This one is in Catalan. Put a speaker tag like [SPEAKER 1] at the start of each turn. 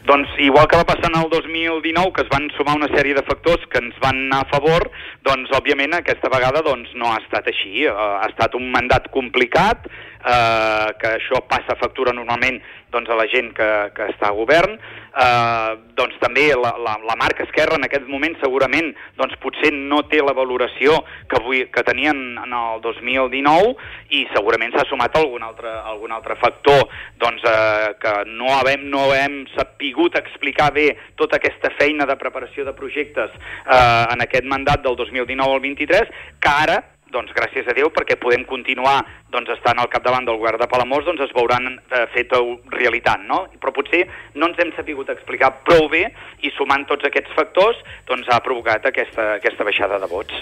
[SPEAKER 1] Doncs igual que va passar en el 2019, que es van sumar una sèrie de factors que ens van anar a favor, doncs òbviament aquesta vegada doncs, no ha estat així. Ha estat un mandat complicat, que això passa factura normalment doncs, a la gent que està a govern. Doncs també la marca Esquerra en aquest moment segurament doncs, potser no té la valoració que tenien en el 2019 i segurament s'ha sumat algun altre factor doncs, que no hem sapigut explicar bé tota aquesta feina de preparació de projectes en aquest mandat del 2019 al 23, que ara doncs gràcies a Déu, perquè podem continuar doncs, estant al capdavant del govern de Palamós, doncs es veuran fet realitat, no? Però potser no ens hem sapigut explicar prou bé i sumant tots aquests factors doncs ha provocat aquesta baixada de vots.